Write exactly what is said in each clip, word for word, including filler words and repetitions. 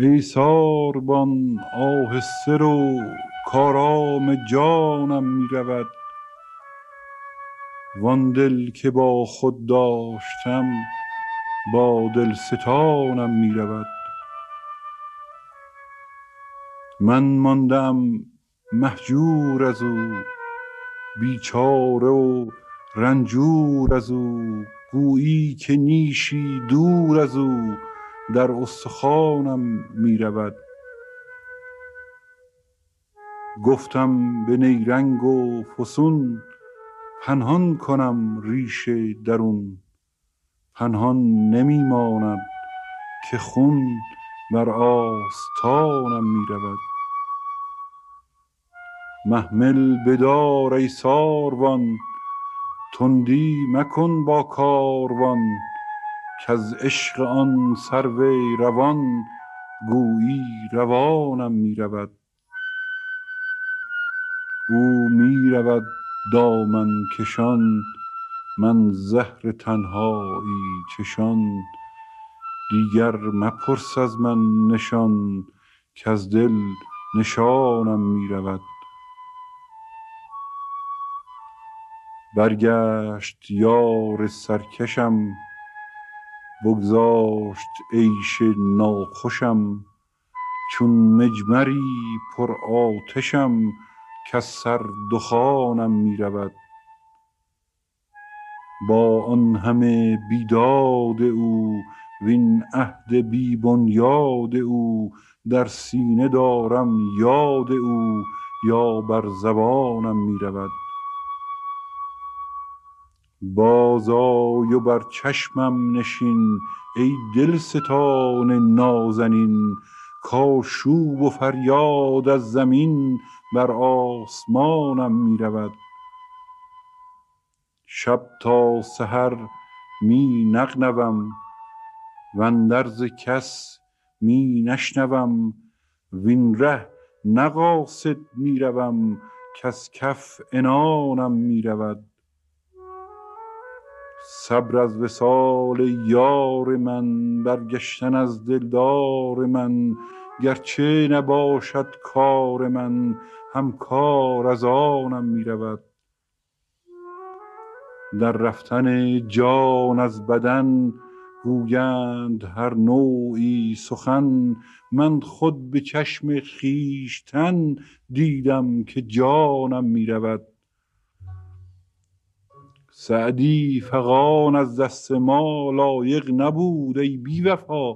ای ساربان آهسته رو کارام جانم می رود، وان دل که با خود داشتم با دلستانم می رود. من ماندم مهجور از او، بیچاره و رنجور از او، گویی که نیشی دور از او در استخوانم می رود. گفتم به نیرنگ و فسون پنهان کنم ریش درون، پنهان نمی ماند که خون بر آستانم می رود. محمل بدار ای ساروان، تندی مکن با کاروان، کز عشق آن سرو روان گویی روانم می رود. او می رود دامن کشان، من زهر تنهایی چشان، دیگر مپرس از من نشان کز دل نشانم می رود. برگشت یار سرکشم، بگذاشت عیش ناخوشم، چون مجمری پر آتشم کز سر دخانم می رود. با آن همه بیداد او وین عهد بی بنیاد او، در سینه دارم یاد او یا بر زبانم می رود. باز آی و بر چشمم نشین ای دلستان نازنین، کآشوب و فریاد از زمین بر آسمانم می رود. شب تا سحر می نغنوم واندرز کس می نشنوم، وین ره نه قاصد می روم کز کف عنانم می رود. صبر از وصال یار من، برگشتن از دلدار من، گرچه نباشد کار من هم کار از آنم می رود. در رفتن جان از بدن گویند هر نوعی سخن، من خود به چشم خویشتن دیدم که جانم می رود. سعدی فغان از دست ما لایق نبود ای بی وفا،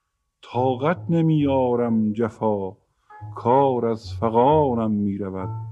طاقت نمی آرم جفا کار از فغانم می رود.